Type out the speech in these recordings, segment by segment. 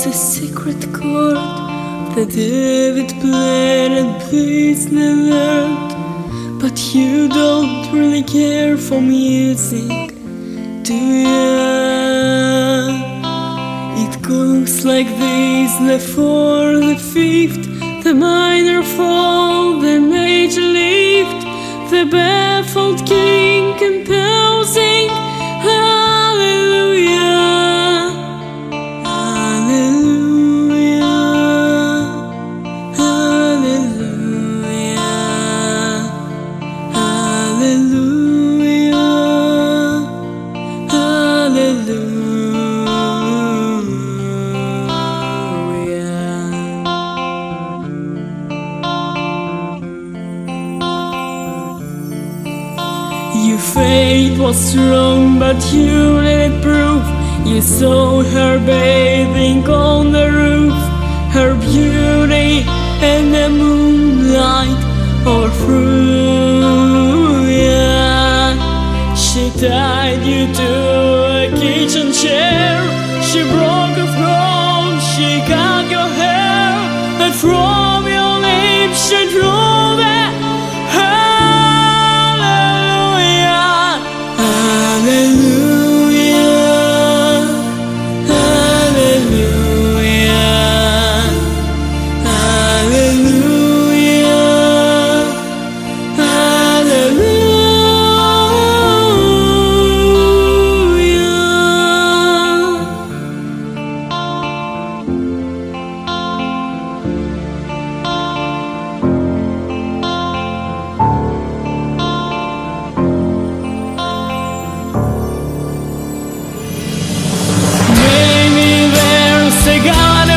was a secret chord that David played and please never learned. But you don't really care for music, do ya? It goes like this: the fourth, the fifth, the minor fall, the major lift, the baffled king composing hallelujah, hallelujah, hallelujah, hallelujah, hallelujah. Your fate was wrong, but you let it prove. You saw her bathing on the roof, her beauty and the moonlight all through, yeah. She tied you to a kitchen chair, she broke a throne, she cut your hair, and from your lips she drew the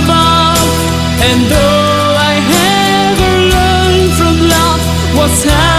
and all I ever learned from love was how